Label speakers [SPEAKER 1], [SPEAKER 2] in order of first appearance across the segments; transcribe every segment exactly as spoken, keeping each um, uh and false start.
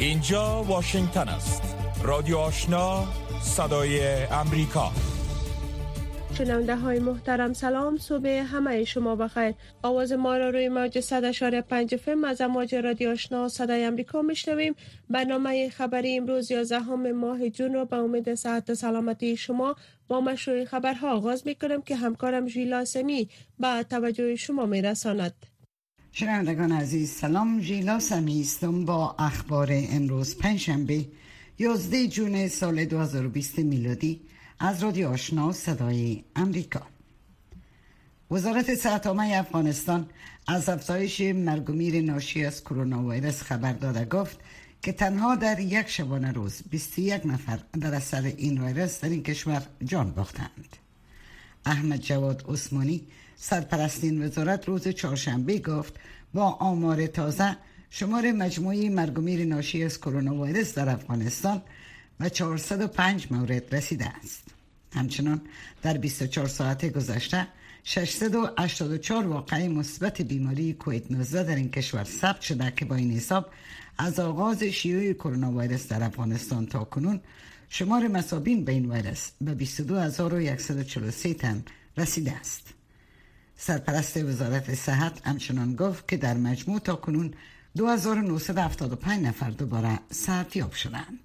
[SPEAKER 1] اینجا واشنگتن است. رادیو آشنا، صدای امریکا.
[SPEAKER 2] شنونده های محترم سلام، صبح همه شما بخیر. آواز ما را روی موج صد اشاری پنج فم از امواج رادیو آشنا صدای امریکا میشنویم. برنامه خبری امروز یازدهم ماه جون را به امید صحت و سلامتی شما با مشروع خبرها آغاز میکنم که همکارم ژیلا سمی با توجه شما میرساند.
[SPEAKER 3] شنوندگان عزیز سلام، ژیلا سمی هستم با اخبار امروز پنجشنبه یازده جون سال دو هزار و بیست میلادی از رادیو آشنا صدای امریکا. وزارت صحت عامه افغانستان از افزایش مرگ و میر ناشی از کرونا ویروس خبر داده گفت که تنها در یک شبانه روز بیست و یک نفر در اثر این ویروس در این کشور جان باختند. احمد جواد عثمانی سرپرست این وزارت روز چهارشنبه گفت با آمار تازه شمار مجموعی مرگ و میر ناشی از کرونا ویروس در افغانستان و چهارصد و پنج مورد رسیده است. همچنان در بیست و چهار ساعت گذشته ششصد و هشتاد و چهار واقعه مثبت بیماری کووید نوزده در این کشور ثبت شده که با این حساب از آغاز شیوع کرونا ویروس در افغانستان تا کنون شمار مصابین به این ویروس به بیست و دو هزار و صد و چهل و سه تن رسیده است. سرپرست وزارت صحت همچنان گفت که در مجموع تا کنون دو هزار و نهصد و هفتاد و پنج نفر دوباره صحتیاب شدند.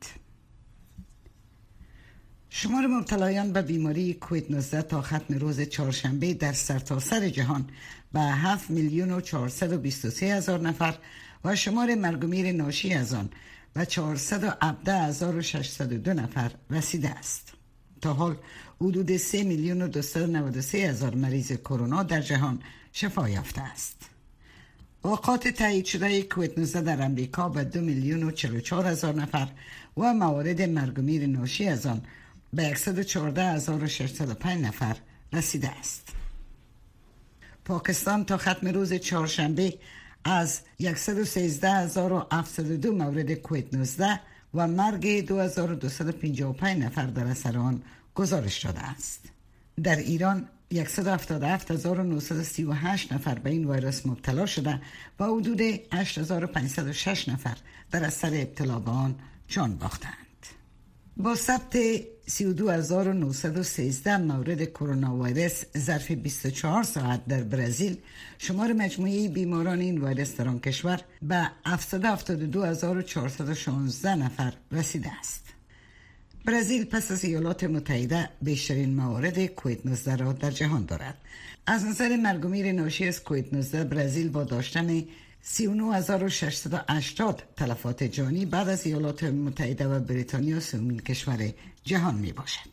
[SPEAKER 3] شمار مبتلایان به بیماری کووید نوزده تا ختم روز چهارشنبه در سرتاسر جهان به هفت میلیون و چهارصد و بیست و سه هزار نفر و شمار مرگ و میر ناشی از آن به چهارصد و هفده هزار و ششصد و دو نفر رسیده است. تا حال حدود سه میلیون و دویست و نود و سه هزار مریض کرونا در جهان شفا یافته است. وقایع تایید شده کووید نوزده در امریکا به دو میلیون و چهل و چهار هزار نفر و موارد مرگ و میر ناشی از آن به صد و چهارده هزار و ششصد و پنج نفر رسیده است. پاکستان تا ختم روز چهارشنبه از صد و سیزده هزار و هفتصد و دو مورد کووید نوزده و مرگ دو هزار و دویست و پنجاه و پنج نفر در اثر آن گزارش شده است. در ایران صد و هفتاد و هفت هزار و نهصد و سی و هشت نفر به این ویروس مبتلا شده و حدود هشت هزار و پانصد و شش نفر در اثر ابتلا به آن جان باختند. با ثبت سی و دو هزار و نهصد و سیزده مورد کرونا ویروس ظرف بیست و چهار ساعت در برزیل، شمار مجموعی بیماران این ویروس در آن کشور به هفتصد و هفتاد و دو هزار و چهارصد و شانزده نفر رسیده است. برزیل پس از ایالات متحده بیشترین موارد کووید نوزده را در جهان دارد. از نظر مرگ و میر ناشی از کووید نوزده برزیل با داشتن سی و نه هزار و ششصد و هشتاد تلفات جانی بعد از ایالات متحده و بریتانیا سومین کشور جهان می باشد.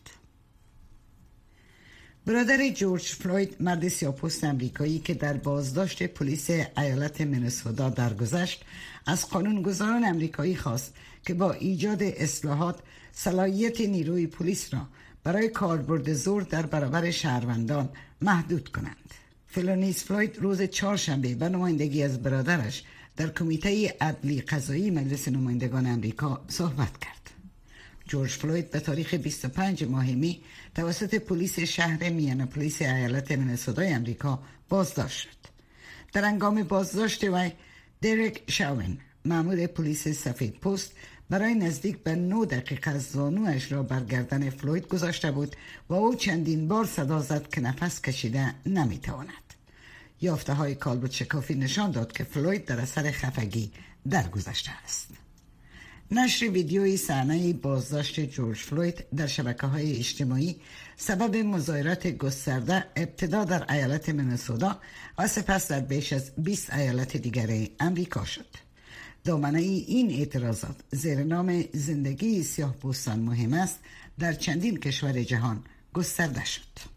[SPEAKER 3] برادر جورج فلوید، مرد سیاه‌پوست امریکایی که در بازداشت پلیس ایالت مینسوتا درگذشت، از قانونگذاران امریکایی خواست که با ایجاد اصلاحات صلاحیت نیروی پلیس را برای کاربرد زور در برابر شهروندان محدود کنند. فلونیس فلوید روز چهارشنبه به نمایندگی از برادرش در کمیته عدلی قضایی مجلس نمایندگان امریکا صحبت کرد. جورج فلوید به تاریخ بیست و پنج ماه می توسط پلیس شهر مینیاپولیس ایالت مینسوتا امریکا بازداشت شد. در هنگام بازداشت وی، دریک شاون، مأمور پلیس سفید پوست، برای نزدیک به نه دقیقه زانویش را بر گردن فلوید گذاشته بود و او چندین بار صدا زد که نفس کشیده نمیتواند. یافته های کالبد شکافی نشان داد که فلوید در اثر خفگی درگذشته است. نشر ویدیوی صحنه بازداشت جورج فلوید در شبکه‌های اجتماعی سبب مظاهرات گسترده ابتدا در ایالت مینسوتا و سپس در بیش از بیست ایالت دیگر امریکا شد. دامنه این اعتراضات زیر نام زندگی سیاه‌پوستان مهم است در چندین کشور جهان گسترده شد.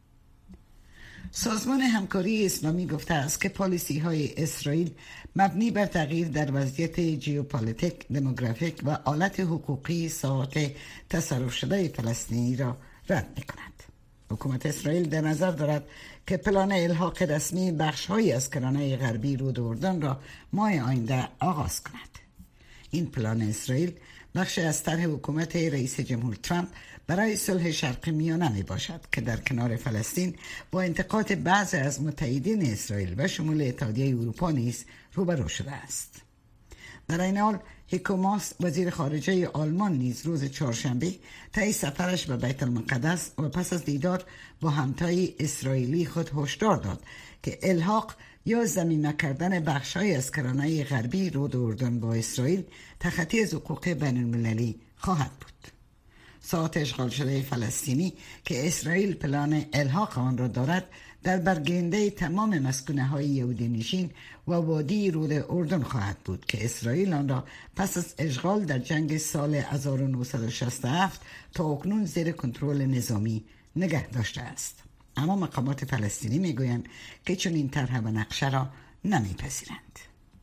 [SPEAKER 3] سازمان همکاری اسلامی گفته است که پالیسی های اسرائیل مبنی بر تغییر در وضعیت ژئوپلیتیک، دموگرافیک و حالت حقوقی ساحات تصرف شده فلسطینی را رد می کند. حکومت اسرائیل در نظر دارد که پلان الحاق رسمی بخش‌هایی از کرانه غربی رود اردن را ماه آینده آغاز کند. این پلان اسرائیل بخش از طرح حکومت رئیس جمهور ترامپ برای صلح شرق میانه می باشد که در کنار فلسطین با انتقاد بعضی از متحدین اسرائیل و شمول اتحادیه اروپا نیز روبرو شده است. در این حال هیکو ماس وزیر خارجه آلمان نیز روز چهارشنبه طی سفرش به بیت المقدس و پس از دیدار با همتای اسرائیلی خود هشدار داد که الحاق یا ضمیمه کردن بخش‌های از کرانه غربی رود اردن با اسرائیل تخطی از حقوق بین المللی خواهد بود. ساحات اشغال شده فلسطینی که اسرائیل پلان الحاق آن را دارد در برگیرنده تمام مسکونه‌های یهودی نشین و وادی رود اردن خواهد بود که اسرائیل آن را پس از اشغال در جنگ سال هزار و نهصد و شصت و هفت تا اکنون زیر کنترل نظامی نگه داشته است. اما مقامات فلسطینی میگویند که چون این طرح و نقشه را نمیپذیرند.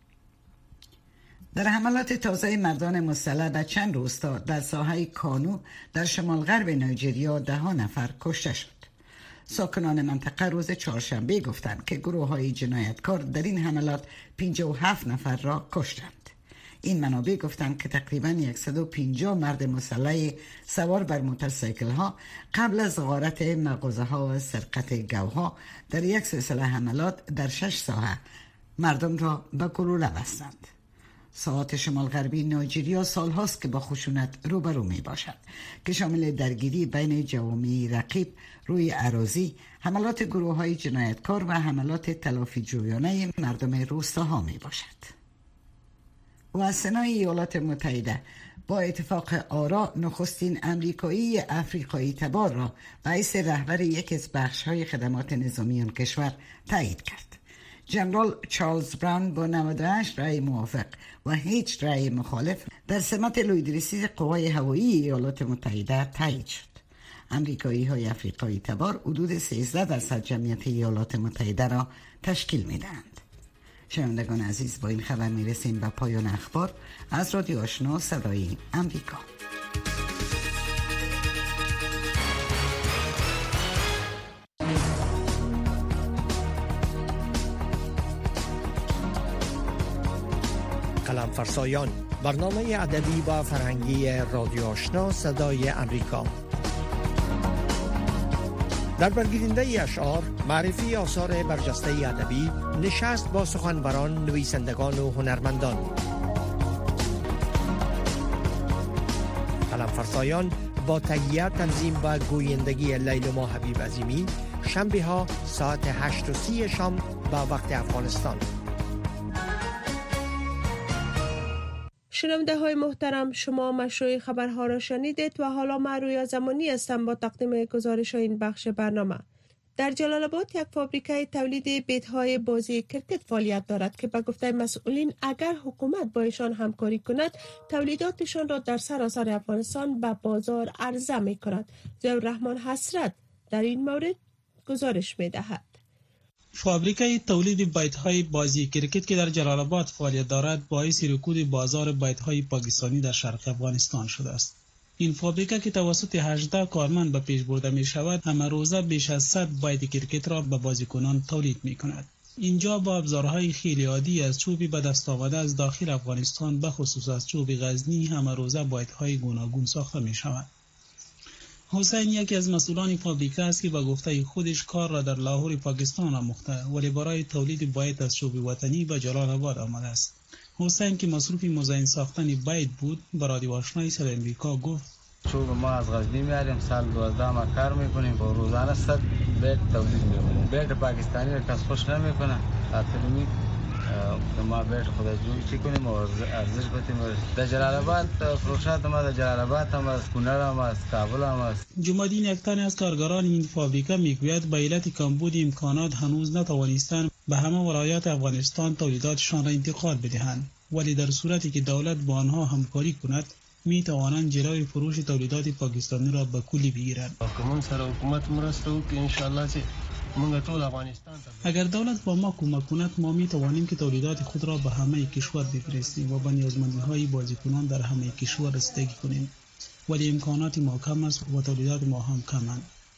[SPEAKER 3] در حملات تازه مردان مسلح به چند روستا در ساحه کانو در شمال غرب نایجریا ده ها نفر کشته شد. ساکنان منطقه روز چهارشنبه گفتند که گروه های جنایتکار در این حملات پنجاه و هفت نفر را کشتند. این منابع گفتند که تقریباً صد و پنجاه مرد مسلح سوار بر موتورسیکل ها قبل از غارت مغازه ها و سرقت گوها در یک سلسله حملات در شش ساحه مردم را به گلوله بستند. ساحات شمال غربی نایجریا سال هاست که با خشونت روبرو می باشد که شامل درگیری بین جوامع رقیب روی اراضی، حملات گروه های جنایتکار و حملات تلافی جویانه مردم روستاها می باشد. و سنای ایالات متحده با اتفاق آرا نخستین امریکایی افریقایی تبار را به حیث رهبر یکی از بخش‌های خدمات نظامی آن کشور تایید کرد. جنرال چارلز براون با نود و هشت رأی موافق و هیچ رأی مخالف در سمت لویدرسی قوای هوایی ایالات متحده تایید شد. امریکایی های افریقایی تبار حدود سیزده درصد جمعیت ایالات متحده را تشکیل می‌دهند. شنوندگان عزیز، با این خبر میرسیم به پایان اخبار از رادیو آشنا صدای امریکا.
[SPEAKER 4] قلم فرسایان، برنامه ادبی و فرهنگی رادیو آشنا صدای امریکا. در برگیرنده اشعار، معرفی آثار برجسته ادبی، نشست با سخنوران، نویسندگان و هنرمندان. قلم فرسایان با تهیه، تنظیم و گویندگی لیلما حبیب عظیمی، شنبه ها ساعت هشت و سی شام به وقت افغانستان.
[SPEAKER 2] شنونده های محترم، شما مشروع خبرها را شنیدید و حالا من رویا زمانی هستم با تقدیم گزارش این بخش برنامه. در جلال آباد یک فابریکه تولید بیت‌های بازی کرکت فعالیت دارد که به گفته مسئولین اگر حکومت با ایشان همکاری کند تولیداتشان را در سراسر افغانستان به بازار عرضه می کند. ضیاءالرحمن حسرت در این مورد گزارش می دهد.
[SPEAKER 5] فابریکه تولید بایت‌های بازی کرکت که در جلال آباد فعالیت دارد باعث رکود بازار بایت‌های پاکستانی در شرق افغانستان شده است. این فابریکه که توسط هجده کارمند به پیش برده می شود، همه روزه بیش از صد بایت کرکت را به بازیکنان تولید می کند. اینجا با ابزارهای خیلی عادی از چوبی به دست آمده از داخل افغانستان، به خصوص از چوب غزنی، همه روزه بایت‌های گوناگون ساخته می شود. حسین یکی از مسئولان فابریکه است که به گفته خودش کار را در لاهور پاکستان آموخته ولی برای تولید بایت از چوب وطنی به جلال آباد آمده است. حسین که مصروف مزین ساختن بایت بود، به رادیو آشنا صدای امریکا گفت:
[SPEAKER 6] چوب ما از غزنی میاریم، سال دوازده ما کار میکنیم و روزانه صد بیت تولید میکنیم. بیت پاکستانی را کس خوش نمیکنه، خاطر می ما بیت خود جوی چی کنیم و ارزش بدیم. در جلال آباد فروشات ما در جلال آباد هم از کنر هم از کابل هم است.
[SPEAKER 5] جمع‌دین یک تن از کارگران این فابریکه میگوید به علت کمبود امکانات هنوز نتوانستند به همه ولایات افغانستان تولیداتشان را انتقال بدهند، ولی در صورتی که دولت با آنها همکاری کند می توانند جلوی فروش تولیدات پاکستانی را به کلی بگیرند.
[SPEAKER 7] حکومت سره حکومت مرسته وکړي ان شاء الله چې موږ ټول افغانستان ته،
[SPEAKER 5] اگر دولت با ما کمک کند ما می توانیم که تولیدات خود را به همه کشور بفرستیم و به نیازمندی‌های بازیکنان در همه کشور رسیدگی کنیم، ولی امکانات ما کم است و تولیدات ما هم کمند.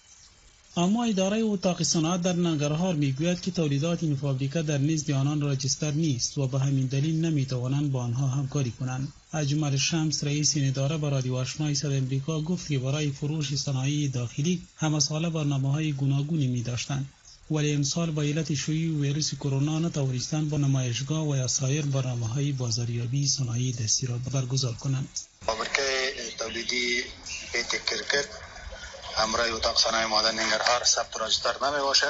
[SPEAKER 5] اما اداره اتاق صنعت در ننگرهار میگوید که تولیدات این فابریکه در نزد آنان راجستر نیست و به همین دلیل نمیتوانند با آنها همکاری کنند. اجمل شمس رئیس این اداره به رادیو آشنا صدای امریکا گفت که برای فروش صنایع داخلی همه ساله برنامه‌های گوناگونی می‌داشتند. ولی امسال با علت شیوع ویروس کرونا نتوانستند با نمایشگاه و یا سایر برنامه‌های بازاریابی صنایع دستی را برگزار کنند.
[SPEAKER 8] فابریکه تولیدی بیت کرکت همراه اتاق صنایع معدن ننگرهار ثبت راجستر نمی باشد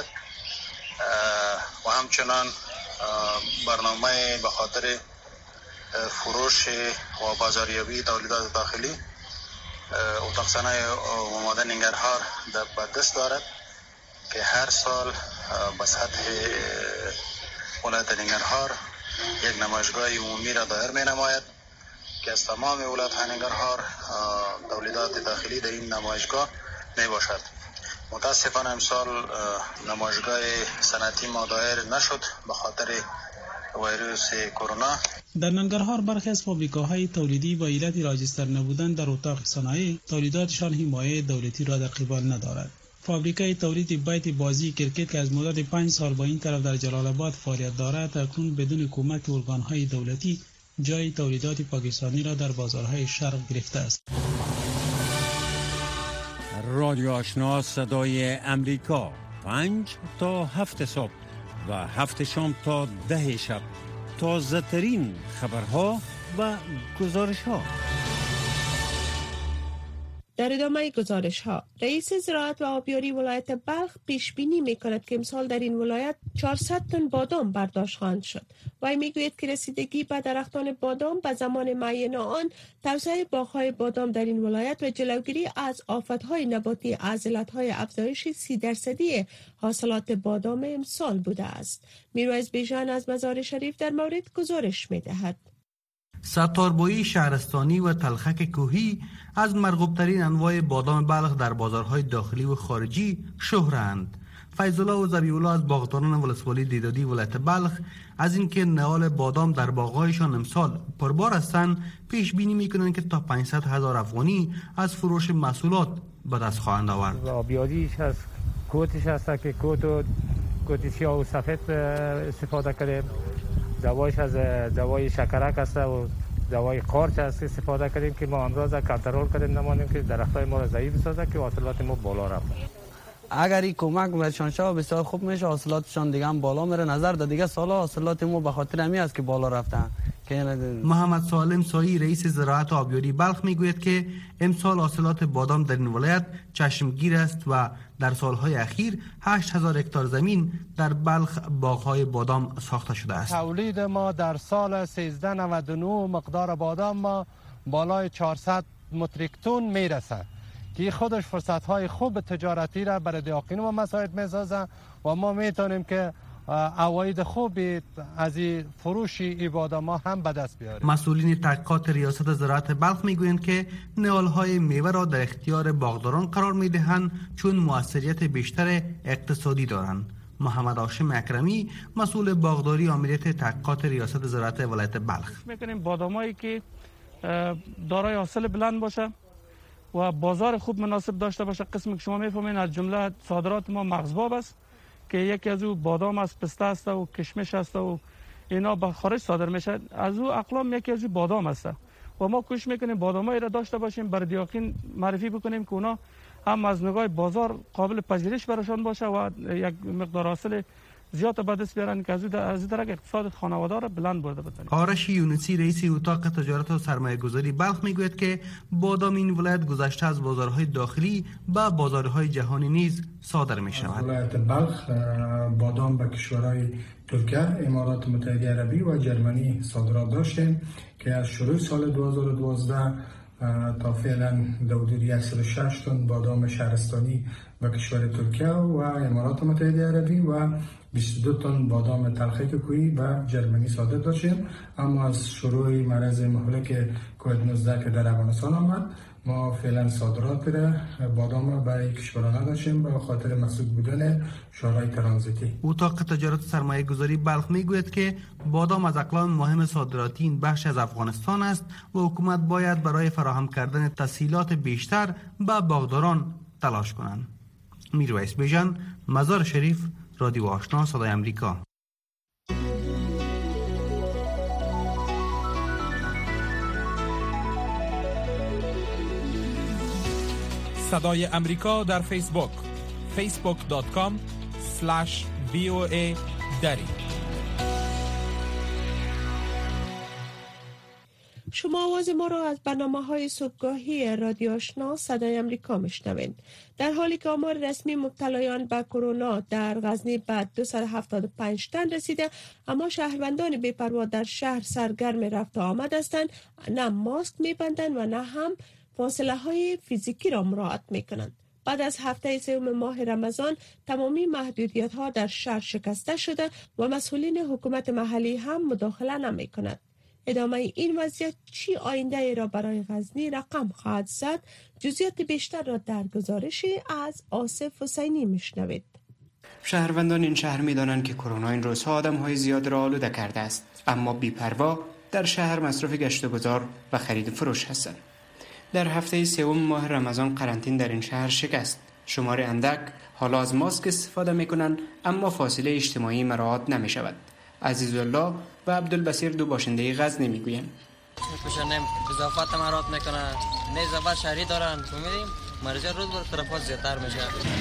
[SPEAKER 8] و همچنان برنامه به خاطر فروش و بازاریابی تولیدات داخلی اتاق صنایع معدن ننگرهار در دست دارد که هر سال به سطح ولایت ننگرهار یک نمایشگاه عمومی را دایر می نماید که از تمام ولایت ننگرهار تولیدات داخلی در این نمایشگاه می باشد. متاسفانه امسال نمایشگاه صنعتی ما دایر نشد به خاطر ویروس کرونا.
[SPEAKER 5] در ننگرهار برخی از فابریکاهای تولیدی با علت راجستر نبودن در اتاق صنایع تولیداتشان حمایت دولتی را در قبال ندارد. فابریکای تولید بیت بازی کرکت که از مدت پنج سال با این طرف در جلال آباد فعالیت دارد اکنون بدون کمک ارگانهای دولتی جای تولیدات پاکستانی را در بازارهای شرق گرفته است.
[SPEAKER 9] رادیو آشنا صدای امریکا پنج تا هفت صبح و هفت شام تا ده شب تازه ترین خبرها و گزارش ها.
[SPEAKER 2] در ادامه گزارش ها، رئیس زراعت و آبیاری ولایت بلخ پیش بینی می کند که امسال در این ولایت چهارصد تن بادام برداشت خواهند شد. وی می گوید که رسیدگی به درختان بادام به زمان معین آن، توسعه باغ‌های بادام در این ولایت و جلوگیری از آفت‌های نباتی از علت‌های افزایش سی درصدی حاصلات بادام امسال بوده است. میرویس بیژن از مزار شریف در مورد گزارش می دهد.
[SPEAKER 10] ستاربایی شهرستانی و تلخک کوهی از مرغوبترین انواع بادام بلخ در بازارهای داخلی و خارجی شهرند. فیض‌الله و ذبیح‌الله از باغداران ولسوالی دیدادی ولایت بلخ از اینکه نهال بادام در باغ‌هایشان امسال پربار هستند پیش بینی می‌کنند که تا پانصد هزار افغانی از فروش محصولات به دست خواهند آورد.
[SPEAKER 11] آبیادیش از کوتش هست که کوت و کوت سیاه و سفید استفاده کردیم. دوایش از دوای شکرک است و دوای قارچ است استفاده کردیم که ما امروز کنترل کردیم نمانیم که درختای ما را ضعیف بسازه که حاصلات ما بالا رفت.
[SPEAKER 12] اگر این کمک بهشان شه بسیار خوب میشه، حاصلاتشان دیگه هم بالا میره. نظر داد دیگه سالا حاصلات ما به خاطر همین است که بالا رفتن.
[SPEAKER 10] محمد سالم سایی رئیس زراعت و آبیاری بلخ میگوید که امسال حاصلات بادام در این ولایت چشمگیر است و در سالهای اخیر هشت هزار هکتار زمین در بلخ باغ‌های بادام ساخته شده است.
[SPEAKER 11] تولید ما در سال سیزده نود و نه مقدار بادام ما بالای چهارصد متریک تن میرسه که خودش فرصت‌های خوب تجارتی را برای دیاقین ما مساعد می‌سازه و ما می‌تونیم که عواید خوبی از فروش ای بادام هم به دست بیاریم.
[SPEAKER 10] مسئولین تحقیقات ریاست زراعت بلخ میگویند که نهال‌های میوه را در اختیار باغداران قرار میدهند چون موثریت بیشتر اقتصادی دارند. محمد هاشم اکرمی مسئول باغداری آمریت تحقیقات ریاست زراعت ولایت بلخ
[SPEAKER 13] میکنیم بادامایی که دارای حاصل بلند باشه و بازار خوب مناسب داشته باشه. قسمی که شما میفهمین از جمله صادرات ما مغزباب است که یکی از او بادام است، پسته است و کشمش است و اینا به خارج صادر میشه. از او اقلام یکی از او بادام است و ما کوشش میکنیم بادامایی را داشته باشیم بر دیاقین معرفی بکنیم که اونا هم از نگاه بازار قابل پذیرش براشان باشه و یک مقدار حاصل زیاد به دست بیارن که از از درک اقتصاد خانواده را بلند برده بتونه.
[SPEAKER 10] آرش یونسی رئیس اتاق تجارت و سرمایه گذاری بلخ میگوید که بادام این ولایت گذشته از بازارهای داخلی به بازارهای جهانی نیز صادر می شود.
[SPEAKER 14] ولایت بلخ بادام به کشورهای ترکیه، امارات متحده عربی و جرمنی صادرات داشتیم که از شروع سال دو هزار و دوازده تا فعلا حدود صد و شش تن بادام شهرستانی به کشور ترکیه و امارات متحده عربی و بیست و دو تن بادام تلخک کوهی به جرمنی صادر داشتیم. اما از شروع مرض مهلک کووید نوزده که در افغانستان آمد ما فعلا صادرات را بادام به کشورها نداشتیم به خاطر مسدود بودن شورای ترانزیتی.
[SPEAKER 10] اتاق تجارت سرمایه گذاری بلخ میگوید که بادام از اقلام مهم صادراتی این بخش از افغانستان است و حکومت باید برای فراهم کردن تسهیلات بیشتر به باغداران تلاش کنند. میرویس بیژن، مزار شریف، رادیو آشنا صدای امریکا.
[SPEAKER 1] صدای امریکا در فیسبوک فیسبوک دات کام اسلش وی او ای دری.
[SPEAKER 2] شما آواز ما را از برنامه‌های صبحگاهی رادیو آشنا صدای امریکا میشنوید. در حالی که آمار رسمی مبتلایان به کرونا در غزنی به دویست و هفتاد و پنج تن رسیده، اما شهروندان بی‌پروا در شهر سرگرم رفت و آمد هستند، نه ماسک می‌بندند و نه هم فاصله های فیزیکی را مراعات می‌کنند. بعد از هفته سوم ماه رمضان تمامی محدودیت‌ها در شهر شکسته شده و مسئولین حکومت محلی هم مداخله نمی‌کنند. ادامه این وضعیت چی آینده ای را برای غزنی رقم خواهد زد؟ جزئیات بیشتر را در گزارشی از آصف حسینی میشنوید.
[SPEAKER 15] شهروندان این شهر می‌دانند که کرونا این روزها آدم‌های زیاد را آلوده کرده است، اما بی‌پروا در شهر مصرف گشت و گذار و خرید و فروش هستند. در هفته سوم ماه رمضان قرنطینه در این شهر شکست. شمار اندک حالا از ماسک استفاده می‌کنند، اما فاصله اجتماعی مراعات نمی‌شود. عزیزالله و عبدالبصیر دو باشنده غزنی میگویند
[SPEAKER 16] میپوشن اضافات مراعات میکنن، نه اضافات شهری دارن، می‌بینیم مریضا روز به طرفات زیادتر میشه.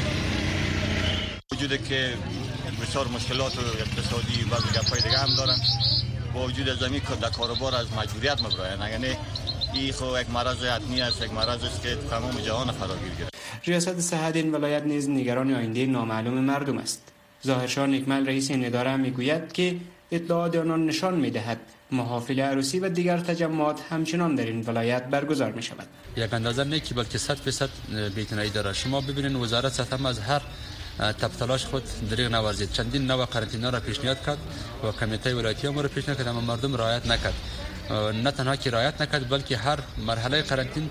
[SPEAKER 17] وجوده که بسیار مشکلات و اقتصادی و گپای دیگه هم دارن، با وجود زمین که در کاروبار از مجبوریت مبراین، یعنی این خو یک مرض حتمی است، یک مرض است که تمام جهان فراگیر گرفت.
[SPEAKER 15] ریاست صحت این ولایت نیز نگران آینده نامعلوم مردم است. ظاهرشاه نیکمل رئیس این اداره میگوید که اطلاعات آنان نشان می‌دهد محافل عروسی و دیگر تجمعات همچنان در این ولایت برگزار می‌شود.
[SPEAKER 18] یک اندازه نه که بلکه صد درصد بی‌اعتنایی داره. شما ببینید وزارت صحت از هر تبتلاش خود دریغ نورزید، چندین نوع قرنطینه را پیشنهاد کرد و کمیته ولایتی هم را پیشنهاد کرد، اما مردم رعایت نکرد. نه تنها که رعایت نکرد بلکه هر مرحله قرنطینه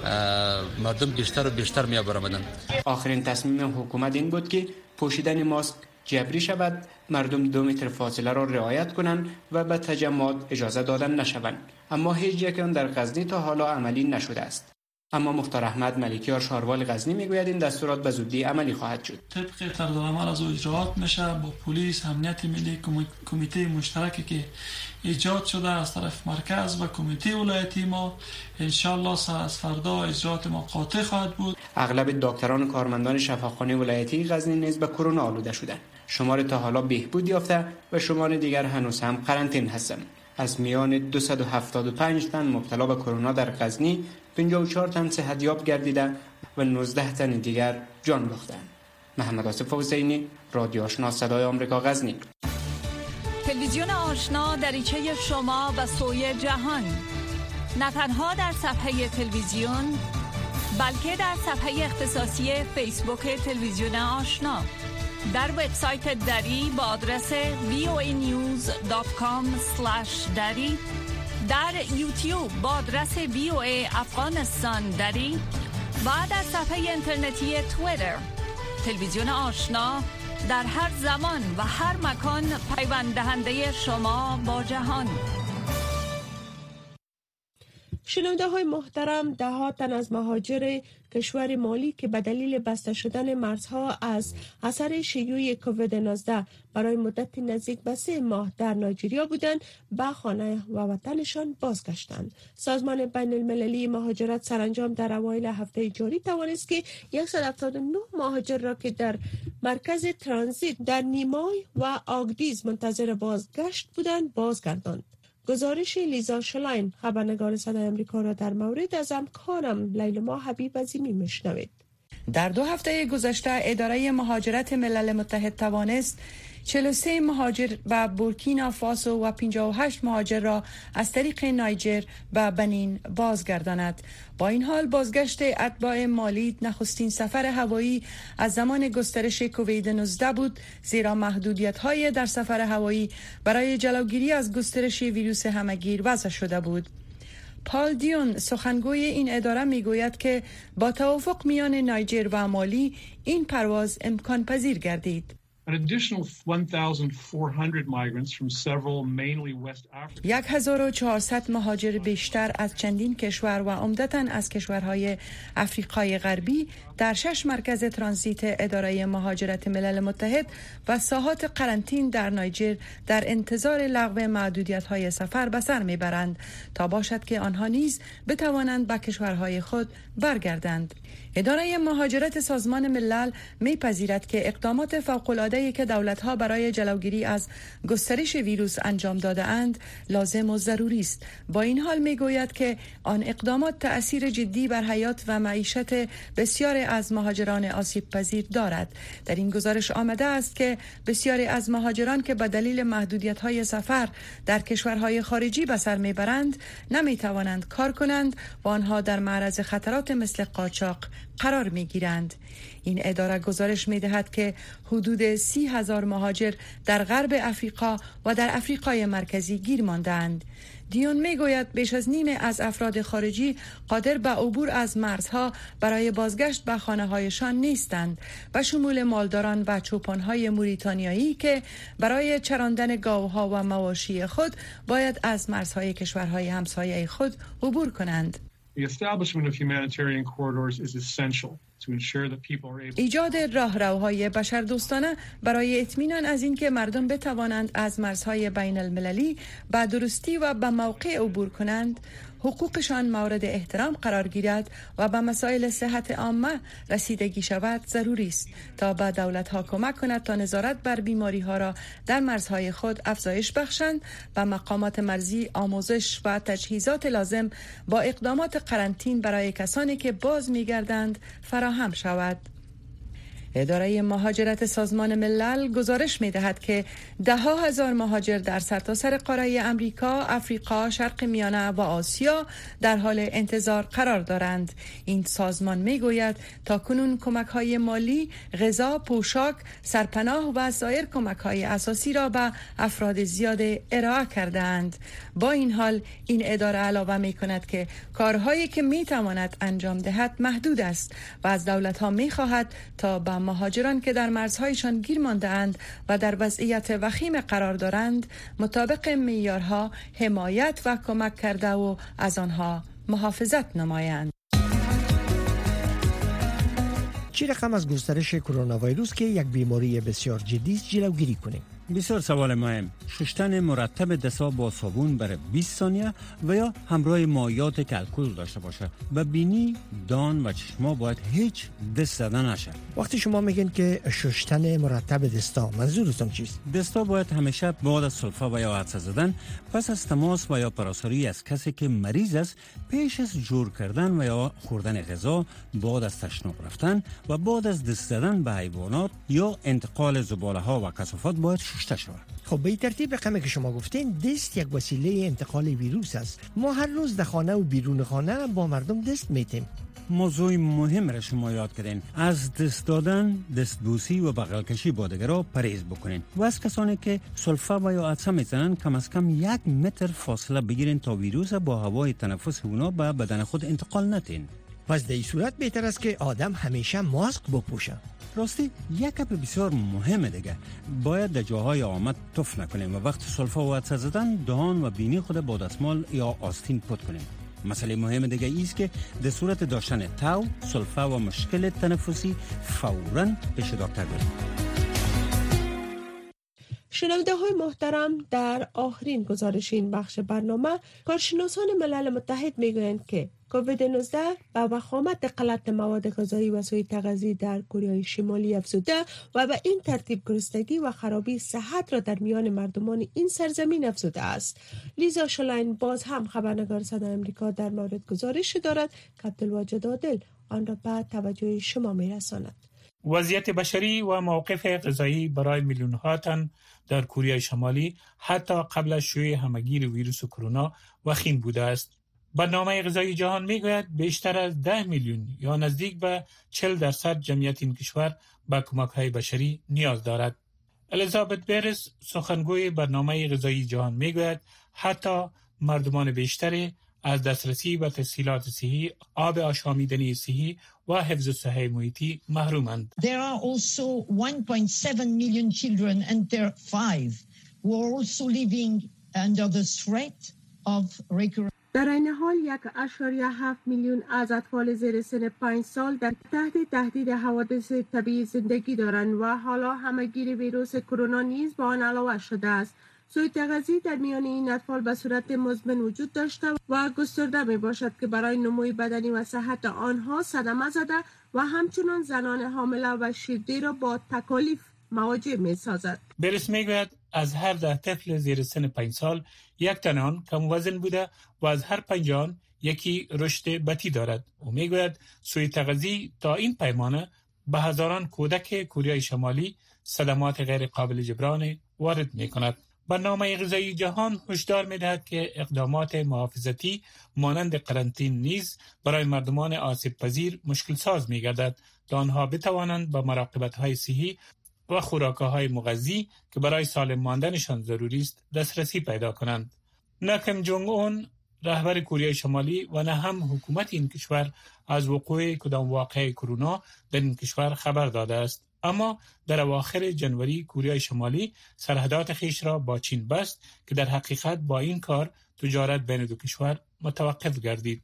[SPEAKER 18] مردم بیشتر و بیشتر می‌آوردند.
[SPEAKER 15] آخرین تصمیم حکومت این بود که پوشیدن ماسک جبری شود، مردم دو متر فاصله را رعایت کنند و به تجمعات اجازه دادن نشوند، اما هیچ یک آن در غزنی تا حالا عملی نشده است. اما مختار احمد ملکیار شاروال غزنی میگوید این دستورات به زودی عملی خواهد شد.
[SPEAKER 19] طبق طرزالعمل از اجراات میشه با پلیس، امنیت ملی، کمیته مشترکی که ایجاد شده از طرف مرکز و کمیته ولایتی ما، انشالله از فردا اجراات ما قاطع خواهد بود.
[SPEAKER 15] اغلب دکتران و کارمندان شفاخانه ولایتی غزنی نیز به کرونا آلوده شدند. شمار تا حالا بهبود یافته و شمار دیگر هنوز هم قرنطینه هستند. از میان دویست و هفتاد و پنج تن مبتلا به کرونا در غزنی، پنجاه و چهار تن صحتیاب گردیده و نوزده تن دیگر جان باختند. محمد آصف حسینی، رادیو آشنا صدای آمریکا، غزنی.
[SPEAKER 20] تلویزیون آشنا دریچه شما به سوی جهان، نه تنها در صفحه تلویزیون بلکه در صفحه اختصاصی فیسبوک تلویزیون آشنا، در وبسایت دری با آدرس وی او ای نیوز دات کام اسلش دری، در یوتیوب با آدرس وی او ای افغانستان دری و در صفحه اینترنتی توییتر. تلویزیون آشنا در هر زمان و هر مکان پیوند دهنده شما با جهان.
[SPEAKER 2] شنونده های محترم، ده ها تن از مهاجر کشور مالی که به دلیل بسته شدن مرزها از اثر شیوع کووید نوزده برای مدت نزدیک به سه ماه در نایجریا بودند، به خانه و وطنشان بازگشتند. سازمان بین المللی مهاجرت سرانجام در اوایل هفته جاری توانست که صد و هفتاد و نه مهاجر را که در مرکز ترانزیت در نیمای و آگدیز منتظر بازگشت بودند بازگرداند. گزارش لیزا شلاین خبرنگار صدای آمریکا را در مورد از همکارم لیلما حبیب عظیمی میشنوید.
[SPEAKER 21] در دو هفته گذشته اداره مهاجرت ملل متحد توانست چهل و سه مهاجر و بورکینا فاسو و پنجاه و هشت مهاجر را از طریق نایجر و بنین بازگرداند. با این حال بازگشت اتباع مالی نخستین سفر هوایی از زمان گسترش کووید نوزده بود، زیرا محدودیت‌های در سفر هوایی برای جلوگیری از گسترش ویروس همه‌گیر وضع شده بود. پال دیون سخنگوی این اداره میگوید که با توافق میان نایجر و مالی این پرواز امکان پذیر گردید. یک هزار و چهارصد مهاجر بیشتر از چندین کشور و عمدتاً از کشورهای افریقای غربی در شش مرکز ترانزیت اداره مهاجرت ملل متحد و ساحات قرنطینه در نایجر در انتظار لغو محدودیت‌های سفر به سر میبرند تا باشد که آنها نیز بتوانند به کشورهای خود برگردند. اداره مهاجرت سازمان ملل میپذیرد که اقدامات فوق‌العاده آماده‌ای که دولت‌ها برای جلوگیری از گسترش ویروس انجام داده اند لازم و ضروری است. با این حال میگوید که آن اقدامات تأثیر جدی بر حیات و معیشت بسیاری از مهاجران آسیب پذیر دارد. در این گزارش آمده است که بسیاری از مهاجران که به دلیل محدودیت‌های سفر در کشورهای خارجی به سر میبرند نمیتوانند کار کنند و آنها در معرض خطرات مثل قاچاق قرار میگیرند. این اداره گزارش میدهد که حدود سی هزار مهاجر در غرب افریقا و در افریقای مرکزی گیر ماندند. دیون میگوید بیش از نیمه از افراد خارجی قادر به عبور از مرزها برای بازگشت به خانه‌هایشان نیستند، به شمول مالداران و چوپان‌های موریتانیایی که برای چراندن گاوها و مواشی خود باید از مرزهای کشورهای همسایه خود عبور کنند. ایجاد راهروهای بشردوستانه برای اطمینان از اینکه مردم بتوانند از مرزهای بین المللی به درستی و به موقع عبور کنند، حقوقشان مورد احترام قرار گیرد و به مسائل صحت عامه رسیدگی شود ضروری است تا به دولت‌ها کمک کند تا نظارت بر بیماری‌ها را در مرزهای خود افزایش بخشند و مقامات مرزی آموزش و تجهیزات لازم با اقدامات قرنطین برای کسانی که باز می‌گردند فراهم شود. اداره مهاجرت سازمان ملل گزارش می‌دهد که ده ها هزار مهاجر در سرتاسر قاره امریکا، افریقا، شرق میانه و آسیا در حال انتظار قرار دارند. این سازمان میگوید تاکنون کمک‌های مالی، غذا، پوشاک، سرپناه و سایر کمک‌های اساسی را به افراد زیاد ارائه کرده‌اند. با این حال این اداره علاوه می‌کند که کارهایی که می‌تواند انجام دهد محدود است و از دولت‌ها می‌خواهد تا به مهاجران که در مرزهایشان گیر مانده‌اند و در وضعیت وخیم قرار دارند مطابق معیارها حمایت و کمک کرده و از آنها محافظت نمایند.
[SPEAKER 4] چه رقم از گسترش کرونا ویروس که یک بیماری بسیار جدی است جلوگیری کنیم؟
[SPEAKER 9] بسیار سوال مهم. شستن مرتب دست‌ها با صابون برای بیست ثانیه و یا همراه مایعات که الکل داشته باشه. و بینی، دان و چشما باید هیچ دست زدن نشه.
[SPEAKER 4] وقتی شما میگین که شستن مرتب دستا، منظورتون چیست؟
[SPEAKER 9] دستا باید همیشه بعد از سلفه و یا عدسه زدن پس از تماس و یا پراساری از کسی که مریض است پیش از جور کردن و یا خوردن غذا، بعد از تشناب رفتن و بعد از دست زدن به حیوانات یا انتقال زباله ها و کثافات باید شسته شود.
[SPEAKER 4] خب به این ترتیب رقمی که شما گفتین دست یک وسیله انتقال ویروس است. ما هر روز در خانه و بیرون خانه با مردم دست میتیم.
[SPEAKER 9] موضوع مهم را شما یاد کردین. از دست دادن، دستبوسی و بغل کشی با دیگران پرهیز بکنین و از کسانی که سلفه و یا عدسه میزنن کم از کم یک متر فاصله بگیرین تا ویروس با هوای تنفس اونا به بدن خود انتقال ندین.
[SPEAKER 4] پس در این صورت بهتر است که آدم همیشه ماسک بپوشه.
[SPEAKER 9] راستی یک گپ بسیار مهمه دیگه، باید در جاهای آمد تف نکنیم و وقت سلفه و عدسه زدن دهان و بینی خود با دستمال یا آستین پت کنیم. مسئله مهم دیگه ایست که در صورت داشتن تاو، سلفه و مشکل تنفسی فوراً پیش دکتر برید.
[SPEAKER 2] شنونده های محترم، در آخرین گزارش این بخش برنامه کارشناسان ملل متحد میگویند که کووید نوزده به وخامت غلط مواد غذایی و سوء تغذیه در کره شمالی افزوده و به این ترتیب گرسنگی و خرابی صحت را در میان مردمان این سرزمین افزوده است. لیزا شلاین باز هم خبرنگار صدای آمریکا در مورد گزارش دارد که عبدالواجد عادل آن را به توجه شما میرساند.
[SPEAKER 5] وضعیت بشری و موقف غذایی برای میلیون‌ها تن در کره شمالی حتی قبل از شیوع همهگیر ویروس کرونا وخیم بوده است. برنامه غذایی جهان میگوید بیشتر از ده میلیون یا نزدیک به چهل درصد جمعیت این کشور به کمک‌های بشری نیاز دارد. الیزابت برس سخنگوی برنامه غذایی جهان میگوید حتی مردمان بیشتری از دسترسی به تسهیلات صحی، آب آشامیدنی صحی و حفظ صحه محیطی محرومند.
[SPEAKER 3] There are also one point seven million children under five who are also living under the threat of recurrent.
[SPEAKER 2] در این حال یک اشاریه هفت میلیون از اطفال زیر سن پنج سال در تحت تهدید حوادث طبیعی زندگی دارند و حالا همهگیر ویروس کرونا نیز با آن علاوه شده است. سوء تغذیه در میان این اطفال به صورت مزمن وجود داشته و گسترده می باشد که برای نموی بدنی و صحت آنها صدمه زده و همچنان زنان حامله و شیردهی را با تکالیف مواجه می سازد.
[SPEAKER 5] بریس میگوید از هر ده طفل زیر سن پنج سال یک تن آن کم وزن بوده و از هر پنج آن یکی رشد بطی دارد. او میگوید سوء تغذیه تا این پیمانه به هزاران کودک کره شمالی صدمات غیر قابل جبران وارد می کند. برنامه غذایی جهان هشدار می دهد که اقدامات محافظتی مانند قرنطین نیز برای مردمان آسیب پذیر مشکل ساز می گردد تا آنها بتوانند با مراقبت های صحی و خوراک های مغذی که برای سالم ماندنشان ضروری است دسترسی پیدا کنند. نه کیم جونگ اون رهبر کره شمالی و نه هم حکومت این کشور از وقوع کدام واقعه کرونا در این کشور خبر داده است. اما در اواخر جنوری کره شمالی سرحدات خیش را با چین بست که در حقیقت با این کار تجارت بین دو کشور متوقف گردید.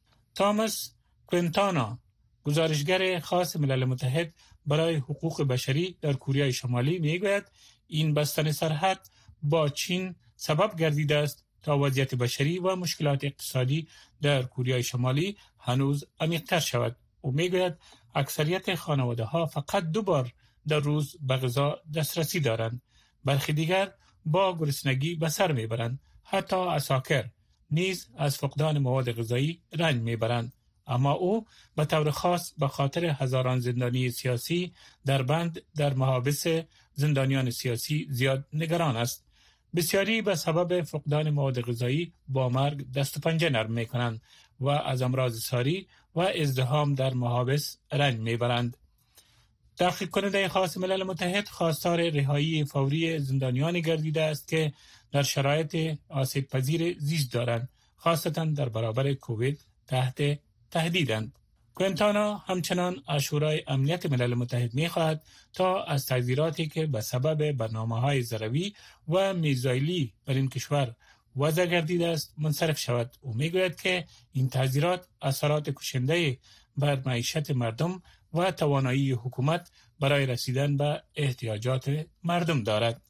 [SPEAKER 5] تامس کوینتانا، گزارشگر خاص ملل متحد برای حقوق بشری در کره شمالی میگوید این بستن سرحد با چین سبب گردیده است تا وضعیت بشری و مشکلات اقتصادی در کره شمالی هنوز عمیق‌تر شود. او میگوید اکثریت خانواده ها فقط دو بار در روز به غذا دسترسی دارند. برخی دیگر با گرسنگی به سر میبرند. حتی عساکر نیز از فقدان مواد غذایی رنج میبرند. اما او به طور خاص به خاطر هزاران زندانی سیاسی در بند در محابس زندانیان سیاسی زیاد نگران است. بسیاری به سبب فقدان مواد غذایی با مرگ دست و پنجه نرم میکنند و از امراض ساری و ازدحام در محابس رنج میبرند. تحقیق کننده خاص ملل متحد خواستار رهایی فوری زندانیان گردیده است که در شرایط آسیب پذیر زیست دارند، خاصتا در برابر کووید تحت تهدیدند. کوینتانا همچنان از شورای امنیت ملل متحد می‌خواهد تا از تحذیراتی که به سبب برنامه‌های ضروری و میزایلی بر این کشور وضع گردیده است منصرف شود. او میگوید که این تحذیرات اثرات کشنده بر معیشت مردم و توانایی حکومت برای رسیدن به احتیاجات مردم دارد.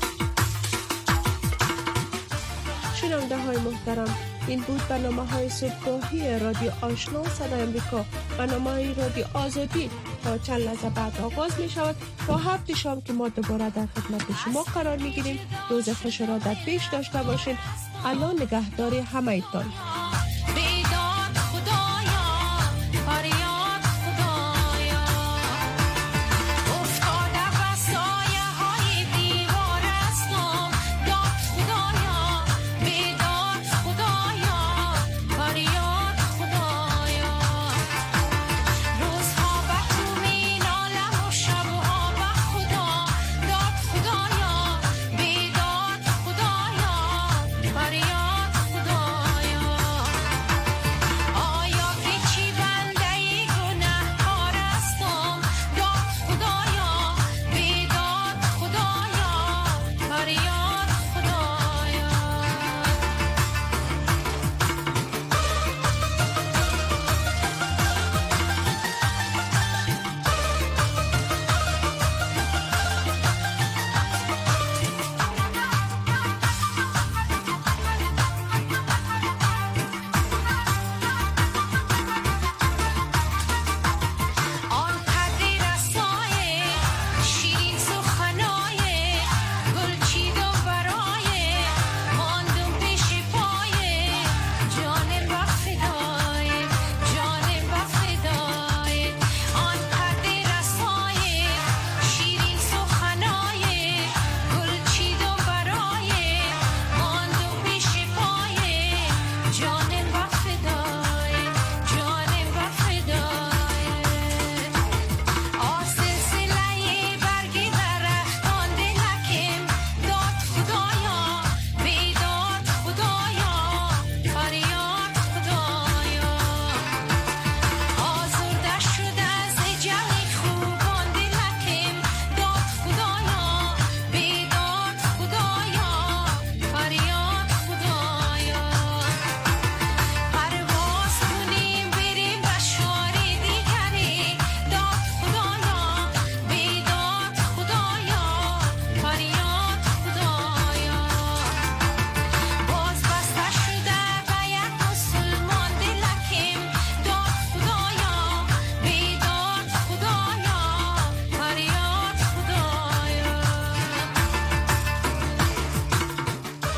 [SPEAKER 2] شنونده های محترم، این بود برنامه های صبحگاهی رادیو آشنا صدای امریکا. برنامه های رادیو آزادی تا چند لحظه بعد آغاز می شود. تا هفت شام که ما دوباره در خدمت شما قرار می گیریم. روز خوش را در پیش داشته باشید. الله نگهدار همه ایتان.